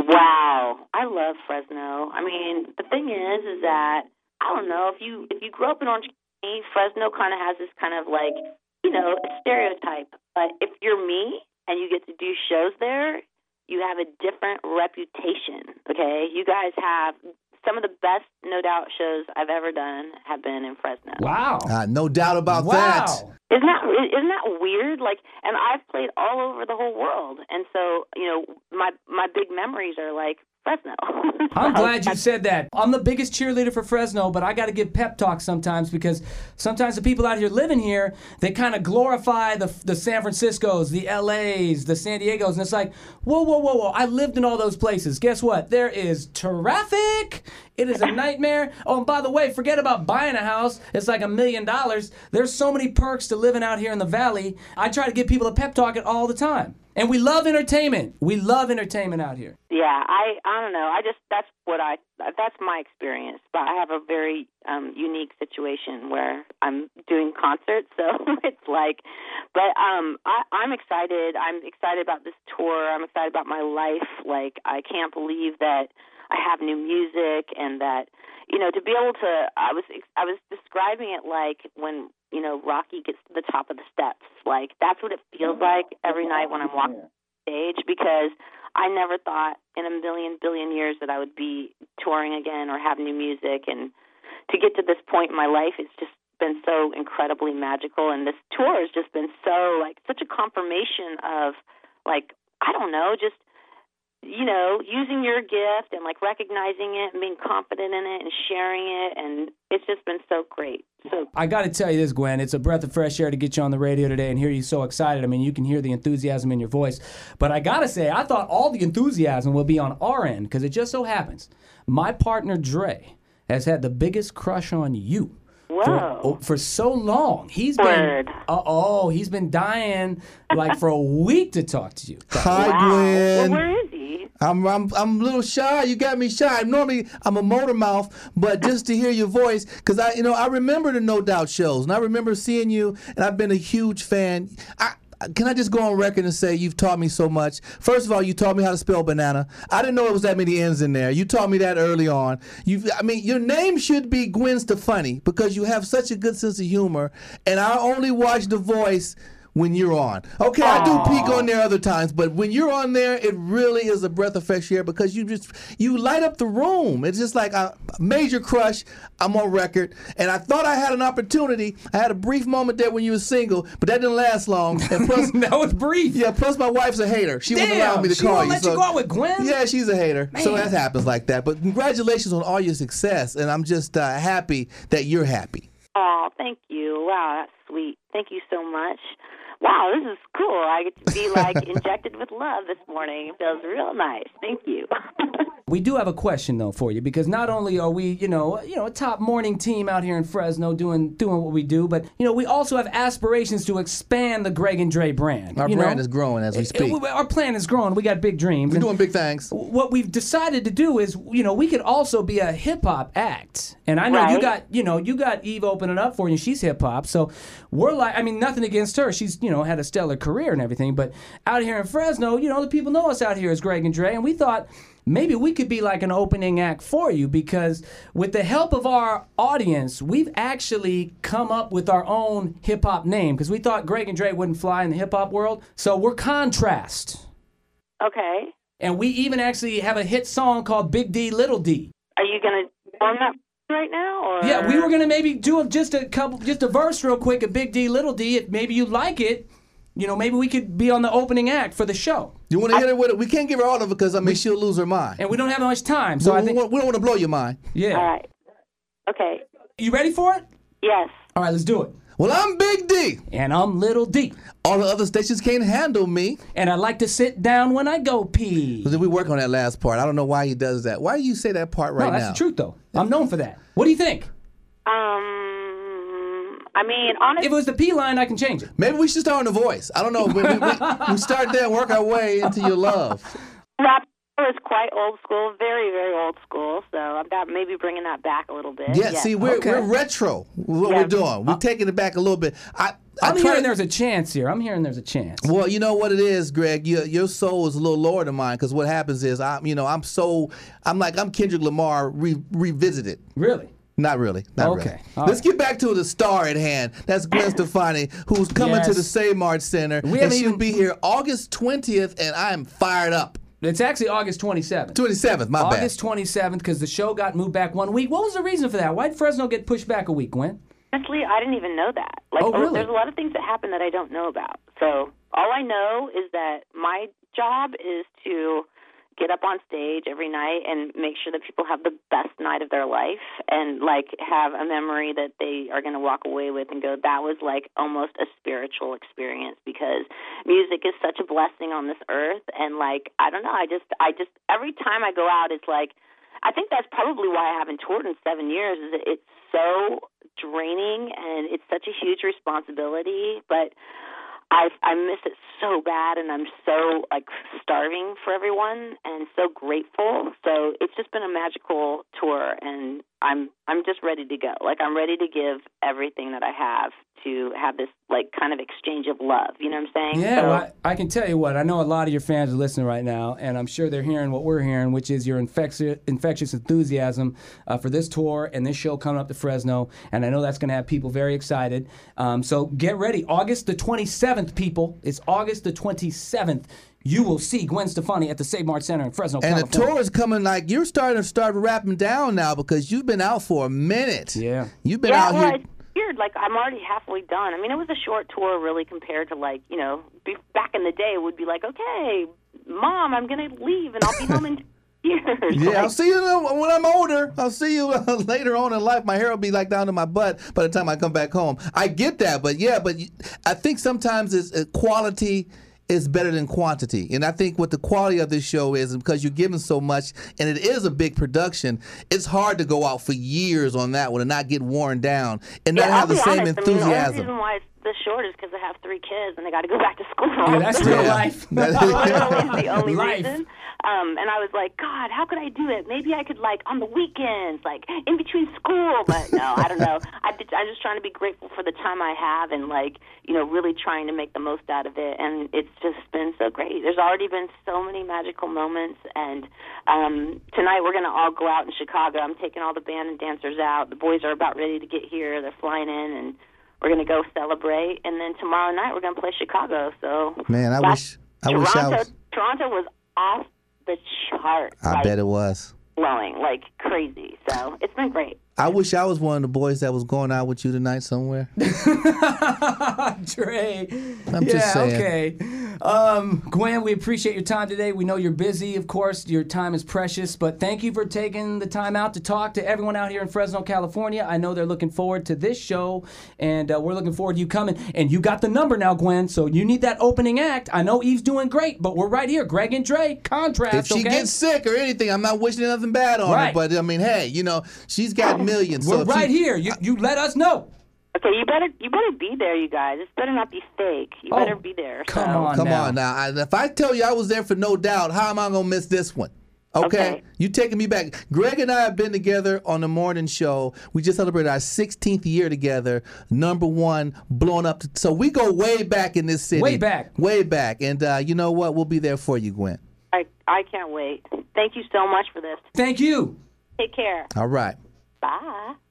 Wow, I love Fresno. I mean, the thing is that I don't know if you grew up in Orange County, Fresno kind of has this kind of like a stereotype. But if you're me and you get to do shows there, you have a different reputation. Okay, you guys have some of the best No Doubt shows I've ever done have been in Fresno. Wow, no doubt about that. Isn't that weird? Like, and I've played all over the whole world, and so my big memories are like Fresno. I'm glad you said that. I'm the biggest cheerleader for Fresno, but I got to give pep talk sometimes because sometimes the people out here living here, they kind of glorify the San Franciscos, the LAs, the San Diegos, and it's like, whoa. I lived in all those places. Guess what? There is traffic. It is a nightmare. Oh, and by the way, forget about buying a house. It's like $1 million. There's so many perks to living out here in the valley. I try to give people a pep talk all the time. And we love entertainment. We love entertainment out here. Yeah, I don't know. That's my experience. But I have a very unique situation where I'm doing concerts, so it's like. But I'm excited. I'm excited about this tour. I'm excited about my life. Like, I can't believe that I have new music, and that to be able to. I was describing it like when Rocky gets to the top of the steps. Like, that's what it feels like every night when I'm walking on stage, because I never thought in a million billion years that I would be touring again or have new music. And to get to this point in my life, it's just been so incredibly magical. And this tour has just been so, like, such a confirmation of, like, I don't know, just using your gift and like recognizing it and being confident in it and sharing it, and it's just been so great. So I got to tell you this, Gwen, it's a breath of fresh air to get you on the radio today and hear you so excited. I mean, you can hear the enthusiasm in your voice. But I got to say, I thought all the enthusiasm will be on our end, because it just so happens my partner Dre has had the biggest crush on you. For so long. He's been he's been dying like for a week to talk to you. Hi, Gwen. Well, where is he? I'm a little shy. You got me shy. Normally I'm a motor mouth, but just to hear your voice, because I remember the No Doubt shows, and I remember seeing you, and I've been a huge fan. Can I just go on record and say you've taught me so much? First of all, you taught me how to spell banana. I didn't know it was that many N's in there. You taught me that early on. Your name should be Gwen Stefani, because you have such a good sense of humor, and I only watch The Voice when you're on. Okay, I do peek on there other times, but when you're on there, it really is a breath of fresh air, because you light up the room. It's just like a major crush. I'm on record, and I thought I had an opportunity. I had a brief moment there when you were single, but that didn't last long. And plus, that was brief. Yeah, plus my wife's a hater. She won't allow me to call you. She won't let you go out with Gwen? Yeah, she's a hater. Man. So that happens like that. But congratulations on all your success, and I'm just happy that you're happy. Oh, thank you. Wow, that's sweet. Thank you so much. Wow, this is cool. I get to be like injected with love this morning. It feels real nice. Thank you. We do have a question though for you, because not only are we, a top morning team out here in Fresno doing what we do, but we also have aspirations to expand the Greg and Dre brand. Our brand is growing as we speak. Our plan is growing. We got big dreams. We're doing big things. What we've decided to do is, we could also be a hip hop act. And I know you got Eve opening up for you. She's hip hop, so we're like, nothing against her. She's had a stellar career and everything, but out here in Fresno, the people know us out here as Greg and Dre, and we thought maybe we could be like an opening act for you, because with the help of our audience, we've actually come up with our own hip-hop name, because we thought Greg and Dre wouldn't fly in the hip-hop world, so we're Contrast. Okay. And we even actually have a hit song called Big D, Little D. Are you going to perform that right now? Or? Yeah, we were going to maybe do just a verse real quick of Big D, Little D. If maybe you like it, maybe we could be on the opening act for the show. You want to hit her with it? We can't give her all of it, because she'll lose her mind. And we don't have much time, so we don't want to blow your mind. Yeah. All right. Okay. You ready for it? Yes. All right, let's do it. Well, I'm Big D. And I'm Little D. All the other stations can't handle me. And I like to sit down when I go pee. But we work on that last part. I don't know why he does that. Why do you say that part right now? No, that's the truth, though. I'm known for that. What do you think? Honestly, if it was the P line, I can change it. Maybe we should start on The Voice. I don't know. We start there and work our way into your love. Rap It was quite old school, very, very old school. So I'm maybe bringing that back a little bit. Yeah, yes. see, we're retro. What we're doing, we're taking it back a little bit. I'm hearing there's a chance here. I'm hearing there's a chance. Well, you know what it is, Greg. Your soul is a little lower than mine because what happens is I'm Kendrick Lamar revisited. Really? Not really. Not really. Let's get back to the star at hand. That's Gwen Stefani, who's coming to the Save Mart Center. And she'll be here August 20th, and I am fired up. It's actually August 27th. 27th, my bad. August 27th, because the show got moved back 1 week. What was the reason for that? Why did Fresno get pushed back a week, Gwen? Honestly, I didn't even know that. Really? There's a lot of things that happen that I don't know about. So all I know is that my job is to get up on stage every night and make sure that people have the best night of their life and, have a memory that they are going to walk away with and go, that was, almost a spiritual experience because music is such a blessing on this earth. And, I don't know, I just every time I go out, it's I think that's probably why I haven't toured in 7 years is that it's so draining and it's such a huge responsibility, but I miss it so bad, and I'm so starving for everyone, and so grateful. So it's just been a magical tour, and I'm just ready to go. I'm ready to give everything that I have to have this kind of exchange of love. You know what I'm saying? Yeah, well, I can tell you what. I know a lot of your fans are listening right now, and I'm sure they're hearing what we're hearing, which is your infectious enthusiasm for this tour and this show coming up to Fresno. And I know that's going to have people very excited. So get ready. August the 27th, people. It's August the 27th. You will see Gwen Stefani at the Save Mart Center in Fresno, California. And the tour is coming you're starting to wrapping down now because you've been out for a minute. Yeah. You've been out here. It's weird. I'm already halfway done. I mean, it was a short tour really compared to back in the day it would be okay, Mom, I'm going to leave and I'll be home in 2 years. Yeah, I'll see you when I'm older. I'll see you later on in life. My hair will be down to my butt by the time I come back home. I get that, but I think sometimes it's quality is better than quantity. And I think what the quality of this show is because you're giving so much and it is a big production, it's hard to go out for years on that one and not get worn down and not have the same enthusiasm. The only reason why it's this short is because I have 3 kids and they got to go back to school. Yeah, that's still life. That's the only reason. And I was God, how could I do it? Maybe I could on the weekends, in between school. But no, I don't know. I'm just trying to be grateful for the time I have and really trying to make the most out of it. And it's just been so great. There's already been so many magical moments. And tonight we're going to all go out in Chicago. I'm taking all the band and dancers out. The boys are about ready to get here. They're flying in and we're going to go celebrate. And then tomorrow night we're going to play Chicago. So man, I wish I was. Toronto was off the chart. I bet it was. Blowing like crazy. So it's been great. I wish I was one of the boys that was going out with you tonight somewhere. Dre. I'm just saying. Okay. Gwen, we appreciate your time today. We know you're busy, of course. Your time is precious, but thank you for taking the time out to talk to everyone out here in Fresno, California. I know they're looking forward to this show, and we're looking forward to you coming. And you got the number now, Gwen, so you need that opening act. I know Eve's doing great, but we're right here. Greg and Dre, contrast, If she gets sick or anything, I'm not wishing nothing bad on her, but I mean, hey, she's got millions. We're right here. You let us know. Okay, you better be there, you guys. This better not be fake. You better be there. Come on now. If I tell you I was there for No Doubt, how am I gonna miss this one? Okay. You taking me back. Greg and I have been together on the morning show. We just celebrated our 16th year together. #1, blowing up. So we go way back in this city. Way back. And you know what? We'll be there for you, Gwen. I can't wait. Thank you so much for this. Thank you. Take care. All right. Bye.